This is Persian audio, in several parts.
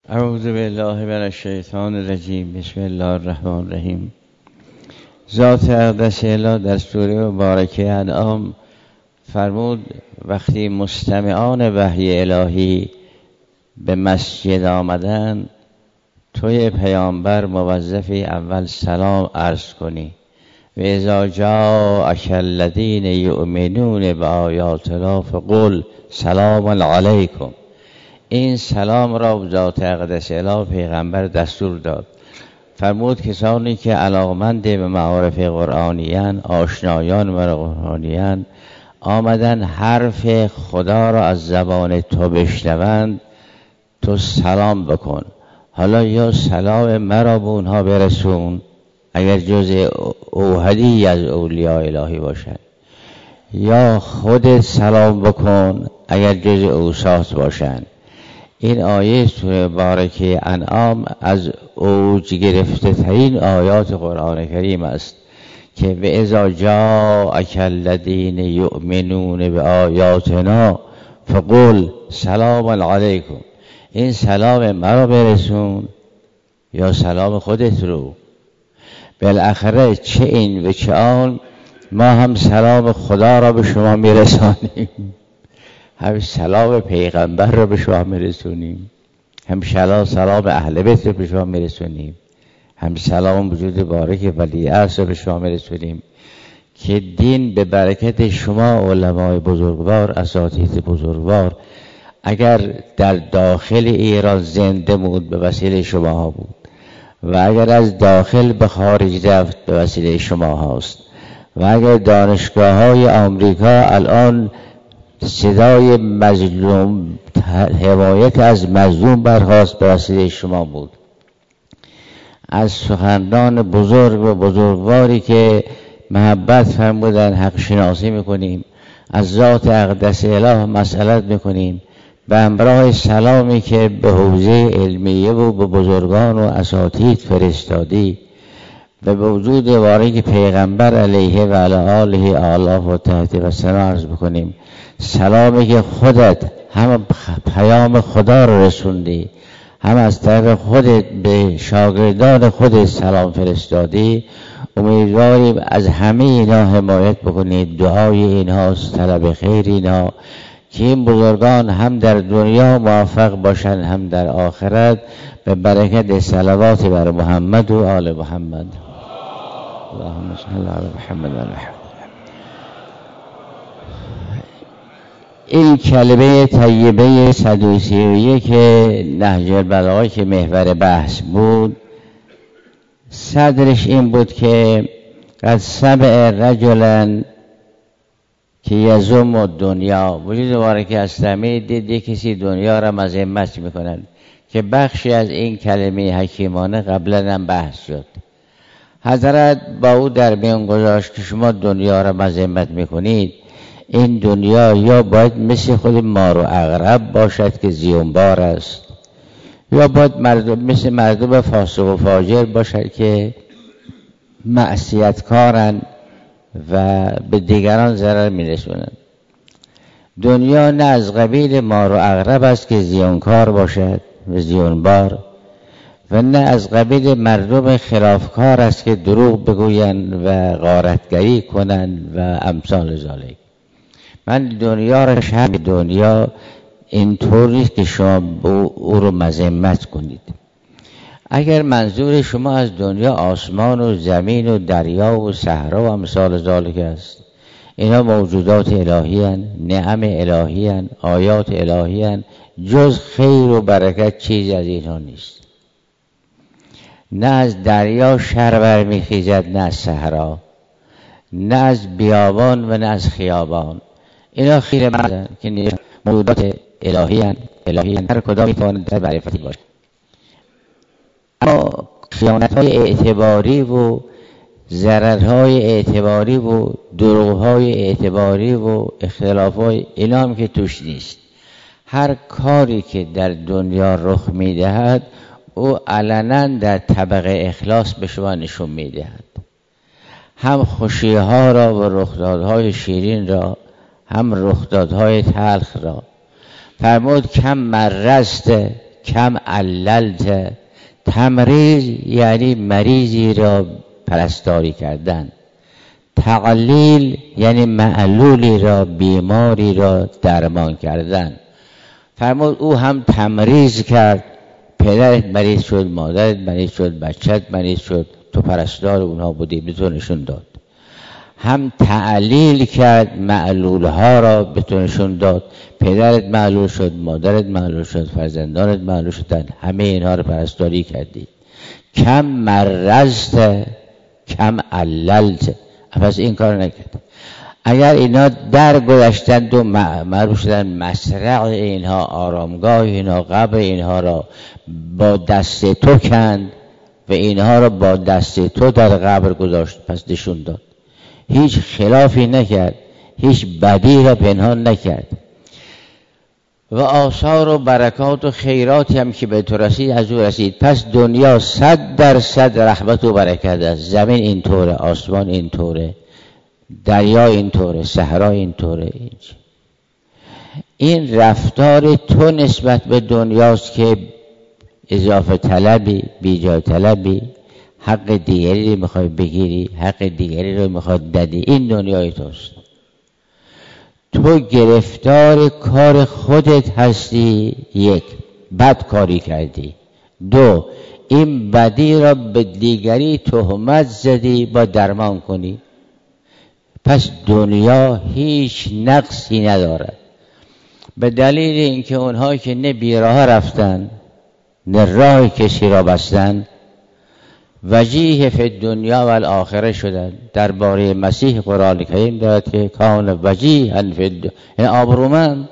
اعوذ بالله من الشیطان الرجیم. بسم الله الرحمن الرحیم. ذات اقدس اله در سوره مبارکه انعام فرمود وقتی مستمعان وحی الهی به مسجد آمدن، توی پیامبر موظفی اول سلام عرض کنی. و اذا جاءک الذین یؤمنون بآیاتنا فقل سلام علیکم. این سلام را ذات اقدس اله پیغمبر دستور داد. فرمود کسانی که علاقمند به معارف قرآنیان، آشنایان به قرآنیان، آمدن حرف خدا را از زبان تو بشنوند، تو سلام بکن. حالا یا سلام مرا به اونها برسون اگر جز اوحدی از اولیاء الهی باشد، یا خودت سلام بکن اگر جز اوساط باشند. این آیه سوره مبارکه انعام از اوج گرفته ترین آیات قرآن کریم است که به اذا جاءک الذین یؤمنون بآیاتنا فقل سلام علیکم. این سلام مرا برسون یا سلام خودت رو. بالاخره چه این و چه آن ما هم سلام خدا را به شما میرسانیم، هم سلام پیغمبر را به شما میرسونیم، هم سلام اهل بیت را به شما میرسونیم، هم سلام وجود بارک ولی عصر را به شما میرسونیم که دین به برکت شما علمای بزرگوار، اساتید بزرگوار، اگر در داخل ایران زنده بود به وسیله شما ها بود و اگر از داخل به خارج رفت به وسیله شما هاست و اگر دانشگاه های آمریکا الان صدای مظلوم، حمایت از مظلوم برخاست به وسیله شما بود. از سخنران بزرگ و بزرگواری که محبت فرمودن حق شناسی میکنیم، از ذات اقدس اله مسئلت میکنیم، به همراه سلامی که به حوزه علمیه و به بزرگان و اساتید فرستادی و به وجود وارد پیغمبر علیه و علی آله آلاف و تحت و سلام عرض بکنیم. سلامی که خودت هم پیام خدا رو رسوندی، هم از طرف خودت به شاگردان خودت سلام فرستادی. امیدواریم از همه اینا حمایت بکنید. دعای اینهاست، طلب خیر اینا که این بزرگان هم در دنیا موفق باشند هم در آخرت به برکت صلوات بر محمد و آل محمد. اللهم صل علی محمد و آل محمد. این کلمه طیبه 131 که نهج البلاغه که محور بحث بود، صدرش این بود که قد سمع رجلا که یزم دنیا، وجود مبارک اسلامی دیدی کسی دنیا را مذمت میکنند که بخشی از این کلمه حکیمانه قبلا هم بحث شد. حضرت با او در میان گذاشت که شما دنیا را مذمت میکنید، این دنیا یا باید مثل خود مار و عقرب باشد که زیانبار است، یا باید مثل مردم فاسق و فاجر باشد که معصیتکارند و به دیگران ضرر میرسونند. دنیا نه از قبیل مار و عقرب است که زیانکار باشد و زیانبار، و نه از قبیل مردم خلافکار است که دروغ بگویند و غارتگری کنند و امثال ذالک. من دنیا را شرح دنیا اینطور نیست که شما او رو مذمت کنید. اگر منظور شما از دنیا آسمان و زمین و دریا و صحرا و امثال ذالک است، اینا موجودات الهی هستند، نعم الهی هستند، آیات الهی هستند، جز خیر و برکت چیز از اینها نیست. نه از دریا شر برمیخیزد، نه از صحرا، نه از بیابان و نه از خیابان. اینا خیر مردن که موجودات الهی هستند، هر کدام میتواند در معرفتی باشد. اما خیانت‌های اعتباری و ضررهای اعتباری و دروغ‌های اعتباری و اختلاف‌های اینا هم که توش نیست. هر کاری که در دنیا رخ می‌دهد او علنا در طبق اخلاص به شما نشون می‌دهد، هم خوشی‌ها را و رخدادهای شیرین را، هم رخدادهای تلخ را. فرمود کم مرست کم عللت. تمریض یعنی مریضی را پرستاری کردن. تعلیل یعنی معلولی را، بیماری را درمان کردن. فرمود او هم تمریض کرد، پدرت مریض شد، مادرت مریض شد، بچت مریض شد، تو پرستار اونها بودی، به تو نشون داد. هم تعلیل کرد، معلولها را به تو نشون داد. پدرت معلول شد، مادرت معلول شد، فرزندانت معلول شدن، همه اینها رو پرستاری کردی. کم مرضت کم عللت. پس این کار نکرد. اگر اینا در گذشتند و معروف شدن، مسرع اینها، آرامگاه اینها، قبر اینها را با دست تو کند و اینها را با دست تو در قبر گذاشت، پس نشون داد. هیچ خلافی نکرد، هیچ بدی را پنهان نکرد. و آثار و برکات و خیراتی هم که به تو رسید از او رسید. پس دنیا 100% رحمت و برکت است. زمین اینطوره، آسمان اینطوره، دریا اینطوره، صحرا اینطوره. این رفتار تو نسبت به دنیاست که اضافه طلبی، بیجای طلبی، حق دیگری رو میخوای بگیری، حق دیگری رو میخوای بدی. این دنیای توست. تو گرفتار کار خودت هستی. یک، بد کاری کردی. دو، این بدی را به دیگری تهمت زدی، با درمان کنی. پس دنیا هیچ نقصی ندارد. به دلیل اینکه اونها که نه بیراه رفتن نه راه کسی را بستن، وجیه فی الدنیا و الاخره شدن. درباره مسیح قرآن کریم دارد که کان وجیها فی الدنیا، این آبرومند.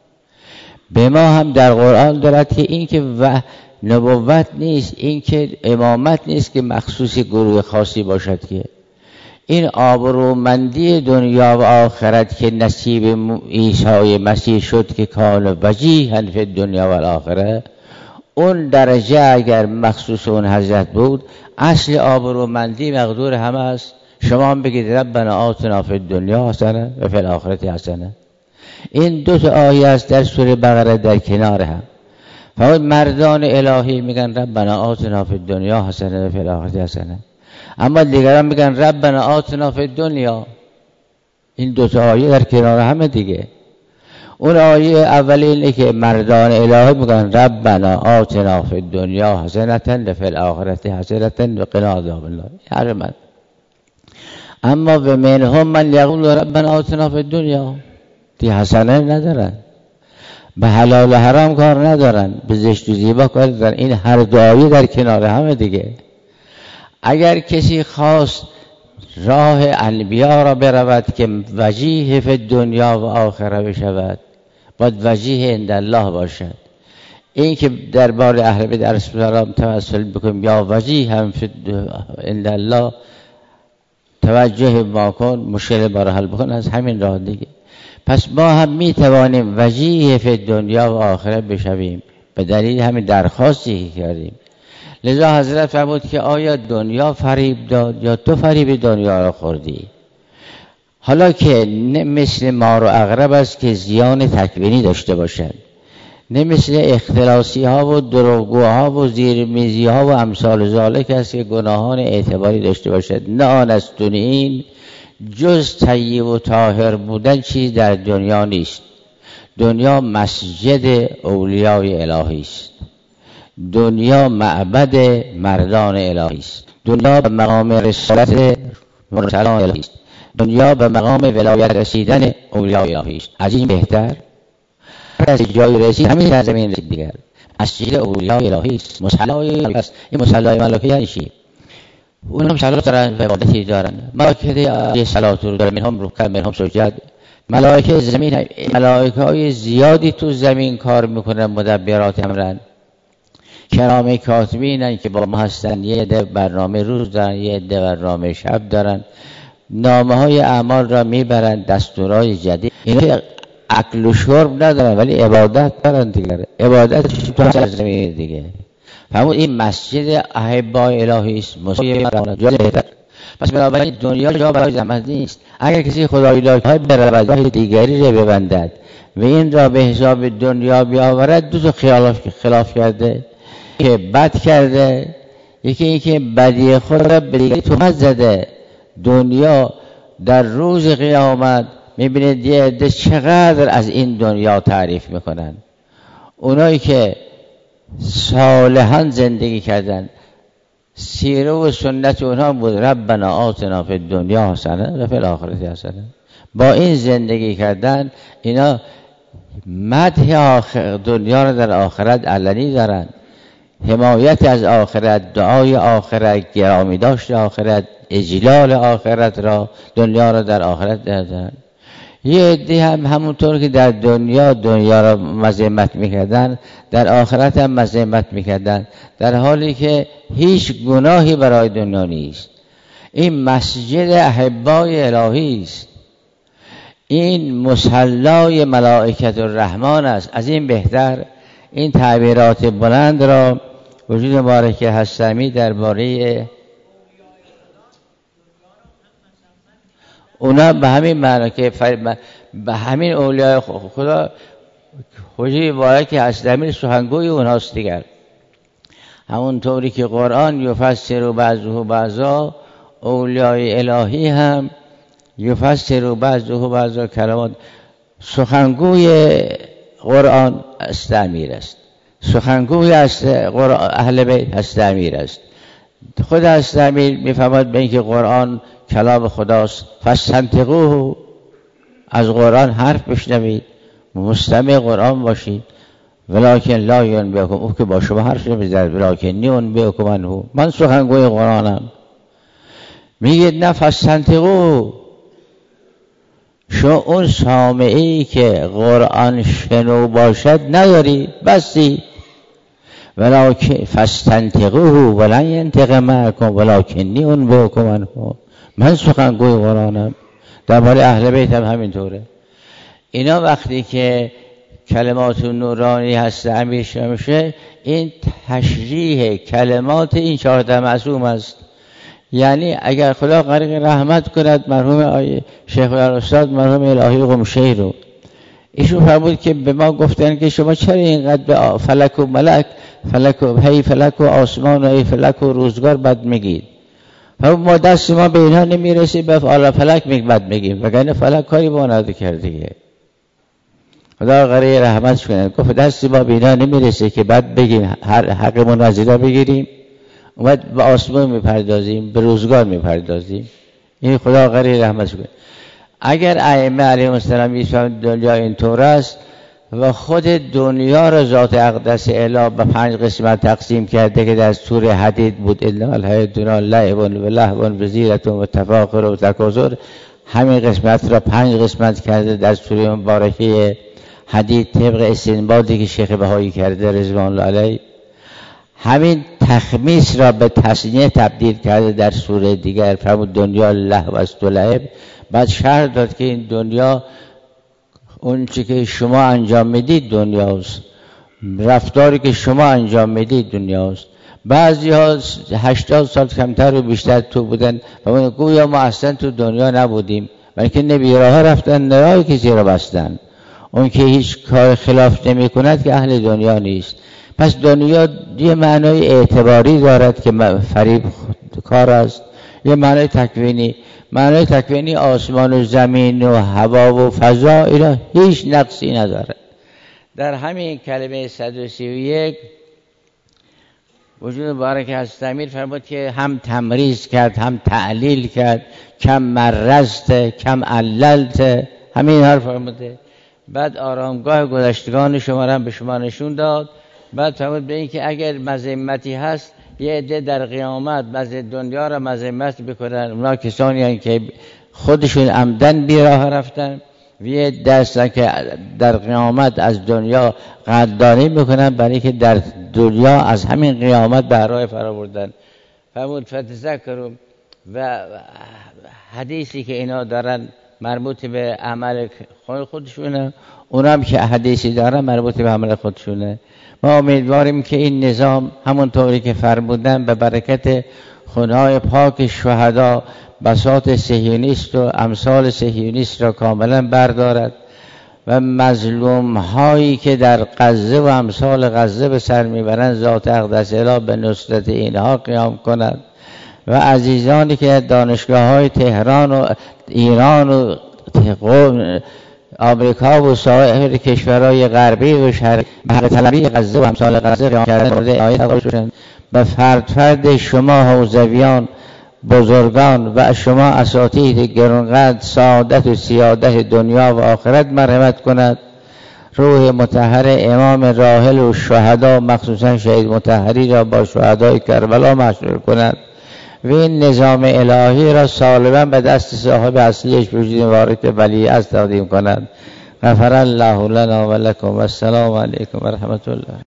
به ما هم در قرآن دارد که این که نبوت نیست، این که امامت نیست که مخصوص گروه خاصی باشد، که این آبرومندی دنیا و آخرت که نصیب عیسی مسیح شد که کان وجیها فی الدنیا و الاخره. اون درجه اگر مخصوص اون حضرت بود، اصل آبرومندی مقدور همه است. شما هم بگید ربنا آتنا فی الدنیا حسنه و فی الاخرة حسنه. این دو تا آیه است در سوره بقره در کنار هم. فقط مردان الهی میگن ربنا آتنا فی الدنیا حسنه و فی الاخرة حسنه، اما دیگران میگن ربنا آتنا فی الدنیا. این دو تا آیه در کنار همه دیگه. اون آیه اولی اینه که مردان الهی میگن ربنا آتنا فی الدنیا حسنة و فی الاخرة حسنة و قنا عذاب النار. هر من. اما و منهم من یقول ربنا آتنا فی الدنیا، دی حسنه ندارن، به حلال و حرام کار ندارن، به زشت و زیبا کار ندارن. این هر دو آیه در کنار همه دیگه. اگر کسی خواست راه انبیا را برود که وجیه فی دنیا و آخره بشود، باید وجیه عند الله باشد. این که دربار اهل بیت علیهم السلام توسل بکنیم یا وجیه هم فی عند الله، توجه ما کن، مشکل برای حل بکن، از همین راه دیگه. پس ما هم می توانیم وجیه فی دنیا و آخره بشویم به دلیل همین درخواستی که کردیم. لذا حضرت فرمود که آیا دنیا فریب داد یا تو فریب دنیا را خوردی؟ حالا که نه مثل مار و عقرب است که زیان تکوینی داشته باشد، نه مثل اختلاسی ها و دروغگوها و زیرمیزی ها و امثال ذالک است که گناهان اعتباری داشته باشد. نه آن است. این جز طیب و طاهر بودن چیز در دنیا نیست. دنیا مسجد اولیای الهی است. دنیا معبد مردان الهی است. دنیا به مقام رسالت مرسلان الهی است. دنیا به مقام ولایت رسیدن اولیای الهی است. از این بهتر از جای رسید همین در زمین رسید دیگر. مسجد اولیای الهی است. مصلی است. این مصلی ملائکه یعنی چی؟ اونم صلات دارن و عبادتی دارن. ملائکه صلات رو دارن، منهم رکوع، منهم سجود. ملائکه زمین، ملائکه های زیادی تو زمین کار میکنن، مدبرات امرن، کرام کاتبینن که با ما هستن. یه عده برنامه روز دارن، یه عده برنامه شب دارن، نامه های اعمال را میبرن، دستورای جدید. اینا اکل و شرب ندارن ولی عبادت دارن دیگه. عبادت تو هر زمین دیگه. فرمود این مسجد احبای الهی است. پس بنابراین دنیا جا برای زحمت نیست. اگر کسی خدایی داره برای دیگری رو ببندد و این را به حساب دنیا بیاورد، دو تا خلاف کرده که بد کرده، یکی این که بدی خود را به دیگه تهمت زده. دنیا در روز قیامت میبینید یه عده چقدر از این دنیا تعریف میکنن. اونایی که صالحان زندگی کردن، سیره و سنت اونها بود ربنا آتنا فی الدنیا حسنه و فی الاخرة حسنه. با این زندگی کردن اینا مدح دنیا را در آخرت علنی دارن، حمایت از آخرت، دعای آخرت، گرامی داشت آخرت، اجلال آخرت را، دنیا را در آخرت دارن. یه عده هم همونطور که در دنیا را مذمت میکردن، در آخرت هم مذمت میکردن، در حالی که هیچ گناهی برای دنیا نیست. این مسجد احبای الهی است، این مصلای ملائکت الرحمن است. از این بهتر این تعبیرات بلند را وجود مبارک هستمی درباره اونا به همین معنی که به همین اولیاء خدا وجود مبارک هستمی سخنگوی اونهاست دیگر. همونطوری که قرآن یفسر بعضه بعضا، اولیاء الهی هم یفسر بعضه بعضا کلمات. سخنگوی قرآن است امیر است، سخنگوی اهل بیت است امیر است. خود است امیر میفهمد به اینکه قرآن کلام خداست، فاستنطقوه، از قرآن حرف بشنوید، مستمع قرآن باشید. ولکن لا ینبئکم، او که با شما حرف نمیزنه، ولکن ینبئکم عنه، من سخنگوی قرآنم. میگید نه فاستنطقوه، شما اون سامعی که قرآن شنو باشد نداری، بسی. ولکن فاستنطقوه ولن ینطق معکم ولکنی انبئکم عنه، من سخنگوی قرآنم. درباره اهل بیت هم همینطوره. اینا وقتی که کلمات نورانی هست امیر میشه، این تشریح کلمات این 14 معصوم است. یعنی اگر خدا غریق رحمت کند مرحوم شیخ الاستاد مرحوم الهی قمشهری رو، ایشون فرمود که به ما گفتن که شما چرا اینقدر به فلک و ملک، فلک و آسمان و هی فلک و روزگار بد میگید؟ ما دست ما به اینها نمیرسی، به فلک بد میگیم، وگرنه فلک کاری با نداره کرده. خدا غریق رحمت کنه، گفت دست ما به اینها نمیرسه که بد بگیم، هر حقمون از اینا بگیریم، اومد به آسمان میپردازیم، به روزگار میپردازیم. این خدا غریق رحمت کنه. اگر ائمه علیهم السلام میفهمند دنیا اینطور است و خود دنیا را ذات اقدس اله به 5 قسمت تقسیم کرده که در سوره حدید بود، الا الحیاة الدنیا لعب و لهو و زینة و تفاخر و تکاثر، همین قسمت را 5 قسمت کرده در سوره مبارکه حدید طبق استنباطی که شیخ بهایی کرده رضوان الله علیه. همین تخمیس را به تثنیه تبدیل کرده در سوره دیگر، فرمود دنیا لهو است و لعب. بعد شرح داد که این دنیا اون چی که شما انجام میدید دنیاست، رفتاری که شما انجام میدید دنیاست. بعضی ها 80 سال کمتر و بیشتر تو بودن و گویا ما اصلا تو دنیا نبودیم، بلکه نبیره ها رفتن نرای کسی را بستن. اون که هیچ کار خلاف نمی کند که اهل دنیا نیست. پس دنیا یه معنای اعتباری دارد که فریب کار است، یه معنای تکوینی. معنای تکوینی آسمان و زمین و هوا و فضا اینا هیچ نقصی نداره. در همین کلمه 131 وجود مبارک هست امیر فرمود که هم تمریض کرد، هم تعلیل کرد، کم مرزت، کم عللت، همین حرف فرموده. بعد آرامگاه گذشتگان شما را به شما نشون داد. بعد فرمود به این که اگر مذمتی هست، یه عده در قیامت بعض دنیا را مذمت بکنن، اونا کسانی هستند که خودشون عمدن بیراه رفتن، و یه عده هستند که در قیامت از دنیا قدردانی میکنن برای که در دنیا از همین قیامت به راه فرا بردن. فرمود فتذکروا، و حدیثی که اینا دارن مربوط به عمل خودشونه، اونا هم که حدیثی دارن مربوط به عمل خودشونه. ما امیدواریم که این نظام همونطوری که فرمودن به برکت خونهای پاک شهدا بساط صهیونیست و امثال صهیونیست را کاملا بردارد و مظلوم هایی که در غزه و امثال غزه به سر میبرند ذات اقدس اله به نصرت اینها قیام کند و عزیزانی که دانشگاه های تهران و ایران و آمریکا و سایر کشورهای غربی و شرقی به طلبی غزه و امثال غزه قیام کردن مورد عنایت قرار شدند و فرد فرد شما حوزویان بزرگان و شما اساتید گرانقدر سعادت و سیادت دنیا و آخرت مرحمت کند. روح مطهر امام راحل و شهدا مخصوصا شهید مطهری را با شهدای کربلا محشور کند و این نظام الهی را سالما به دست صاحب اصلیش وجود مبارک ولی از تقدیم کند. غفر الله لنا و لکم و السلام علیکم و رحمت الله.